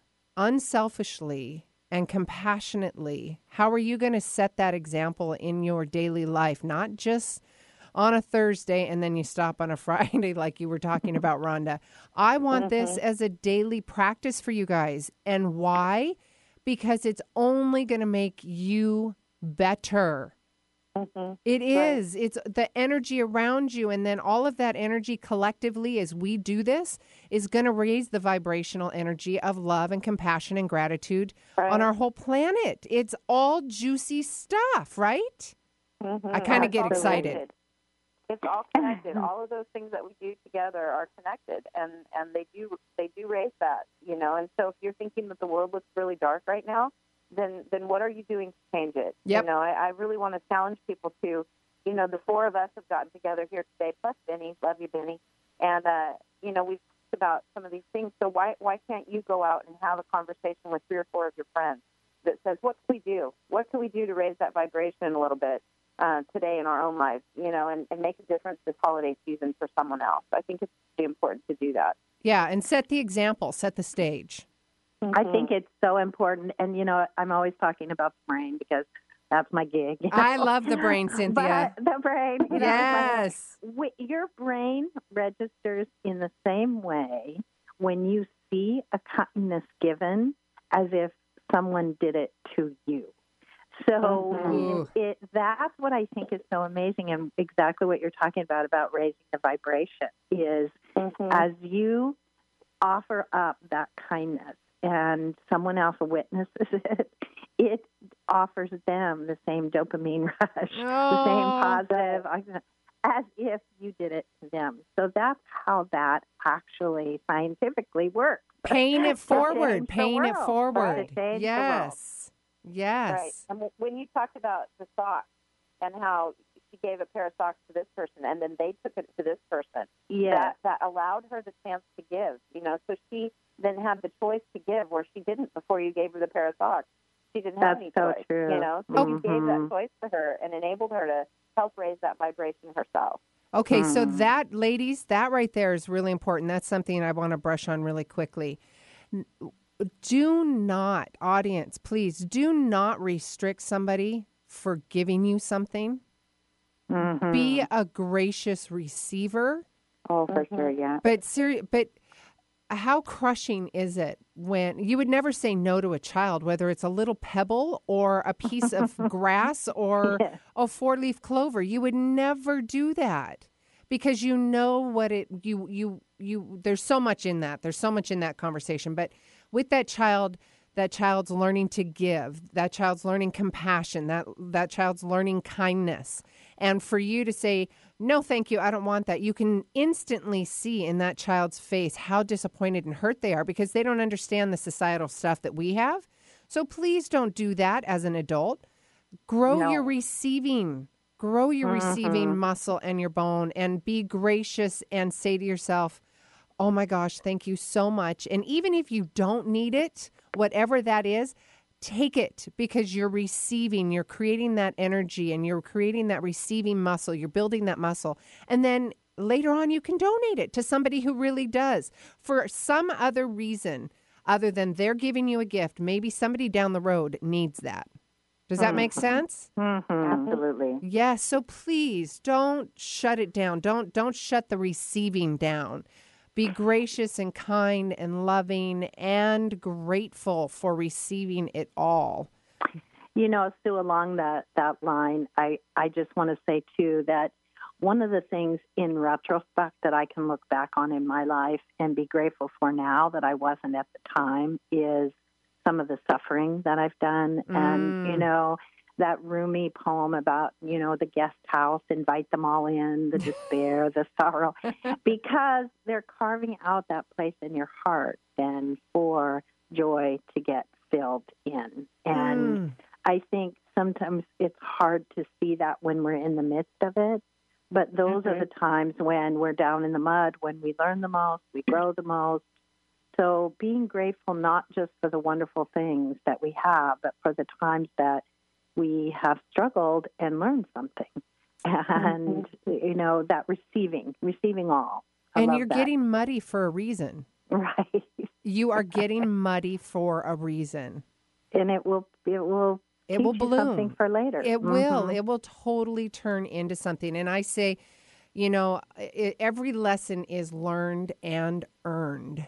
unselfishly and compassionately? How are you going to set that example in your daily life? Not just on a Thursday and then you stop on a Friday like you were talking about, Rhonda. I want mm-hmm. this as a daily practice for you guys. And why? Because it's only going to make you better. Mm-hmm. It is. Right. It's the energy around you. And then all of that energy collectively, as we do this, is going to raise the vibrational energy of love and compassion and gratitude right. on our whole planet. It's all juicy stuff, right? Mm-hmm. I kind of get excited. Connected. It's all connected. All of those things that we do together are connected, and, and they do they do raise that, you know. And so if you're thinking that the world looks really dark right now, then then what are you doing to change it? Yep. You know, I, I really want to challenge people to, you know, the four of us have gotten together here today, plus Benny. Love you, Benny. And, uh, you know, we've talked about some of these things. So why why can't you go out and have a conversation with three or four of your friends that says, what can we do? What can we do to raise that vibration a little bit? Uh, today in our own lives, you know, and, and make a difference this holiday season for someone else. I think it's really important to do that. Yeah, and set the example, set the stage. Mm-hmm. I think it's so important. And, you know, I'm always talking about the brain because that's my gig. You know? I love the brain, Cynthia. But the brain. You know, yes. Like, your brain registers in the same way when you see a kindness given as if someone did it to you. So mm-hmm. it, it, that's what I think is so amazing, and exactly what you're talking about, about raising the vibration, is mm-hmm. as you offer up that kindness and someone else witnesses it, it offers them the same dopamine rush, oh. the same positive, as if you did it to them. So that's how that actually scientifically works. Paying it forward, paying it forward. Right. Yes. Yes. Right. And when you talked about the socks and how she gave a pair of socks to this person and then they took it to this person, yeah. that, that allowed her the chance to give, you know, so she then had the choice to give where she didn't before you gave her the pair of socks. She didn't have That's any so choice, true. you know, so mm-hmm. you gave that choice to her and enabled her to help raise that vibration herself. Okay, mm. so that, ladies, that right there is really important. That's something I want to brush on really quickly. Do not, audience, please, do not restrict somebody for giving you something. Mm-hmm. Be a gracious receiver. Oh, for mm-hmm. sure, yeah. But seri- but how crushing is it when you would never say no to a child, whether it's a little pebble or a piece of grass or yeah. a four-leaf clover. You would never do that. because you know what it you you you there's so much in that. There's so much in that conversation. But with that child, that child's learning to give, that child's learning compassion, that that child's learning kindness. And for you to say, no, thank you, I don't want that, you can instantly see in that child's face how disappointed and hurt they are because they don't understand the societal stuff that we have. So please don't do that as an adult. Grow No. your receiving, grow your Mm-hmm. receiving muscle and your bone, and be gracious and say to yourself, oh my gosh, thank you so much. And even if you don't need it, whatever that is, take it because you're receiving, you're creating that energy and you're creating that receiving muscle, you're building that muscle. And then later on, you can donate it to somebody who really does for some other reason other than they're giving you a gift. Maybe somebody down the road needs that. Does that make sense? Mm-hmm. Absolutely. Yes. So please don't shut it down. Don't don't shut the receiving down. Be gracious and kind and loving and grateful for receiving it all. You know, Sue, along that, that line, I, I just want to say, too, that one of the things in retrospect that I can look back on in my life and be grateful for now that I wasn't at the time is some of the suffering that I've done. Mm. And, you know, that Rumi poem about, you know, the guest house, invite them all in, the despair, the sorrow, because they're carving out that place in your heart then for joy to get filled in. And Mm. I think sometimes it's hard to see that when we're in the midst of it, but those Mm-hmm. are the times when we're down in the mud, when we learn the most, we grow the most. So being grateful not just for the wonderful things that we have, but for the times that we have struggled and learned something. And, mm-hmm. you know, that receiving, receiving all. I And love you're that. getting muddy for a reason. Right. You are getting muddy for a reason. And it will, it will, It teach will you bloom. something for later. It will. Mhm. It will totally turn into something. And I say, you know, it, every lesson is learned and earned.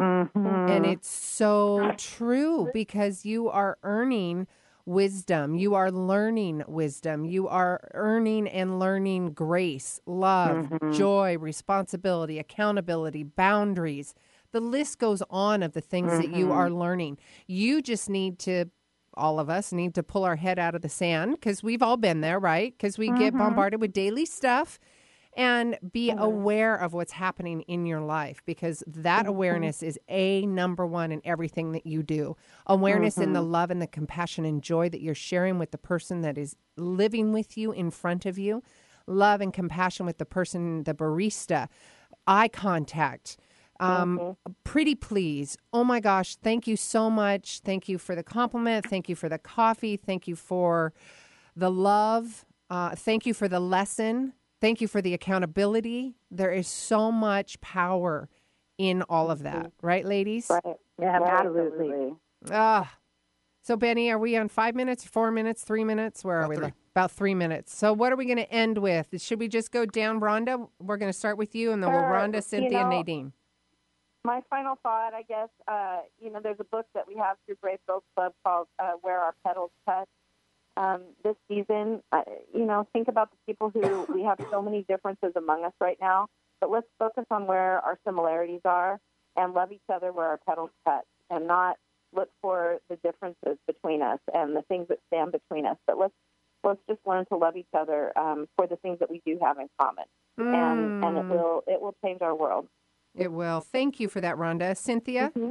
Mhm. And it's so true because you are earning wisdom. You are learning wisdom. You are earning and learning grace, love, Mhm. joy, responsibility, accountability, boundaries. The list goes on of the things that you are learning. You just need to, all of us need to pull our head out of the sand because we've all been there, right? Because we get bombarded with daily stuff. And be aware of what's happening in your life because that awareness is a number one in everything that you do. Awareness in the love and the compassion and joy that you're sharing with the person that is living with you in front of you. Love and compassion with the person, the barista. Eye contact. Um, pretty please. Oh my gosh. Thank you so much. Thank you for the compliment. Thank you for the coffee. Thank you for the love. Uh, thank you for the lesson. Thank you for the accountability. There is so much power in all of that. Right, ladies? Right. Yeah, absolutely. Ah. So, Benny, are we on five minutes, four minutes, three minutes? Where are About we? three. About three minutes. So what are we going to end with? Should we just go down, Rhonda? We're going to start with you, and then we'll Sure. Rhonda, You Cynthia, know, Nadine. My final thought, I guess, uh, you know, there's a book that we have through Brave Girls Club called uh, Where Our Petals Touch. Um, this season, uh, you know, think about the people who we have so many differences among us right now, but let's focus on where our similarities are and love each other where our petals touch and not look for the differences between us and the things that stand between us. But let's let's just learn to love each other um, for the things that we do have in common, Mm. and and it will it will change our world. It will. Thank you for that, Rhonda. Cynthia? Mm-hmm.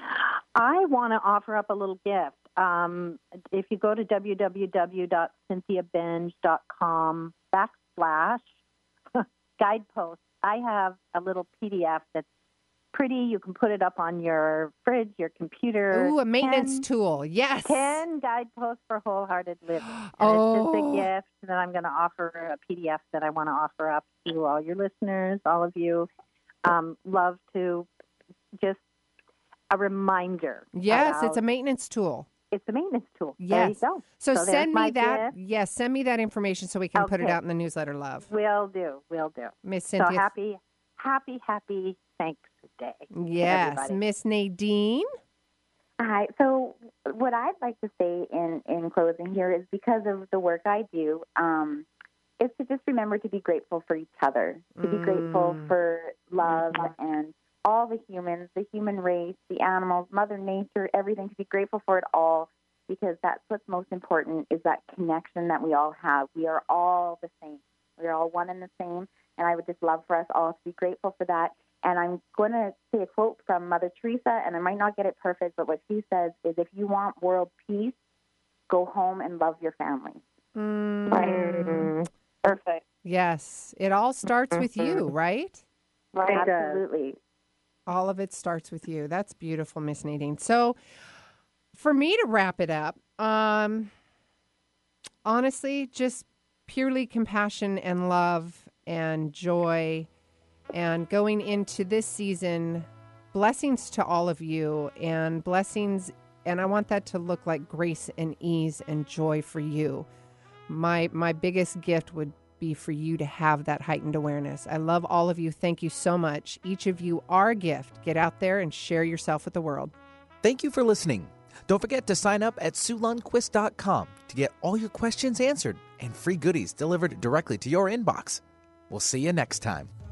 I want to offer up a little gift. Um, if you go to www.cynthiabenge.com backslash guidepost, I have a little P D F that's pretty. You can put it up on your fridge, your computer. Ooh, a maintenance ten, tool. Yes. ten guideposts for wholehearted living. And Oh. it's just a gift that I'm going to offer, a P D F that I want to offer up to all your listeners, all of you. Um, love to just a reminder. Yes, about- it's a maintenance tool. It's a maintenance tool. Yes. There you go. So, So there's send my me that. gift. Yes, send me that information so we can put it Okay. out in the newsletter, love. Will do. Will do. Miss So Cynthia. happy, happy, happy Thanks Day. to Yes, everybody. Miss Nadine. Hi. So, what I'd like to say in, in closing here is because of the work I do, um, is to just remember to be grateful for each other, to be mm. grateful for love and all the humans, the human race, the animals, Mother Nature, everything, to be grateful for it all, because that's what's most important, is that connection that we all have. We are all the same. We are all one and the same, and I would just love for us all to be grateful for that. And I'm going to say a quote from Mother Teresa, and I might not get it perfect, but what she says is, if you want world peace, go home and love your family. Mm. Right. Perfect. Yes. It all starts with you, right? Right. Absolutely. All of it starts with you. That's beautiful, Miss Nadine. So for me to wrap it up, um, honestly, just purely compassion and love and joy, and going into this season, blessings to all of you, and blessings, and I want that to look like grace and ease and joy for you. My my biggest gift would be for you to have that heightened awareness. I love all of you. Thank you so much. Each of you are a gift. Get out there and share yourself with the world. Thank you for listening. Don't forget to sign up at Sue Lundquist dot com to get all your questions answered and free goodies delivered directly to your inbox. We'll see you next time.